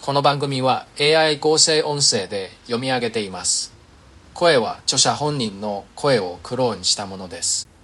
この番組は AI 合成音声で読み上げています。声は著者本人の声をクローンしたものです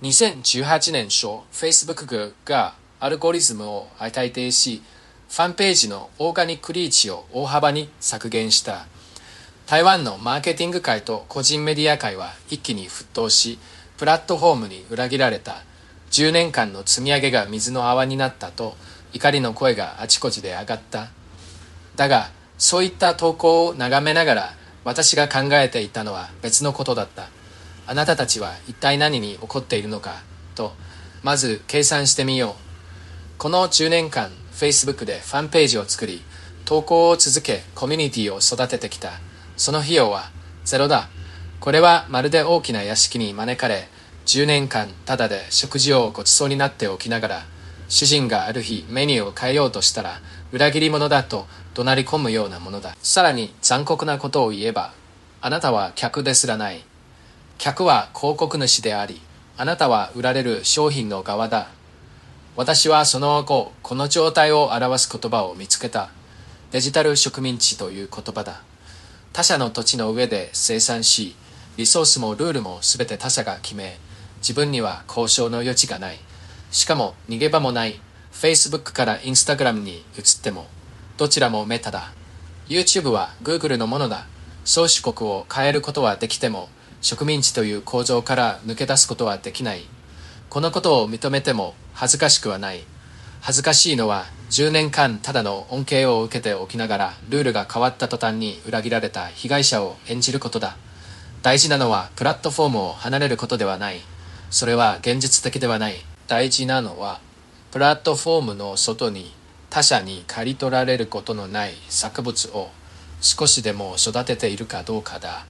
。2018年初、Facebook がアルゴリズムを改定し、ファンページのオーガニックリーチを大幅に削減した。台湾のマーケティング界と個人メディア界は一気に沸騰し、プラットフォームに裏切られた。10年間の積み上げが水の泡になったと怒りの声があちこちで上がった。だが、そういった投稿を眺めながら私が考えていたのは別のことだった。あなたたちは一体何に怒っているのかと、まず計算してみよう。この10年間、Facebook でファンページを作り、投稿を続け、コミュニティを育ててきた。その費用はゼロだ。これはまるで大きな屋敷に招かれ、10年間ただで食事をごちそうになっておきながら、主人がある日メニューを変えようとしたら、裏切り者だと怒鳴り込むようなものだ。さらに残酷なことを言えば、あなたは客ですらない。客は広告主であり、あなたは売られる商品の側だ。私はその後、この状態を表す言葉を見つけた。デジタル植民地という言葉だ。他者の土地の上で生産し、リソースもルールもすべて他者が決め、自分には交渉の余地がない。しかも逃げ場もない。Facebook から Instagram に移っても、どちらもメタだ。YouTube は Google のものだ。宗主国を変えることはできても、植民地という構造から抜け出すことはできない。このことを認めても恥ずかしくはない。恥ずかしいのは10年間ただの恩恵を受けておきながらルールが変わった途端に裏切られた被害者を演じることだ。大事なのはプラットフォームを離れることではない。それは現実的ではない。大事なのはプラットフォームの外に他者に刈り取られることのない作物を少しでも育てているかどうかだ。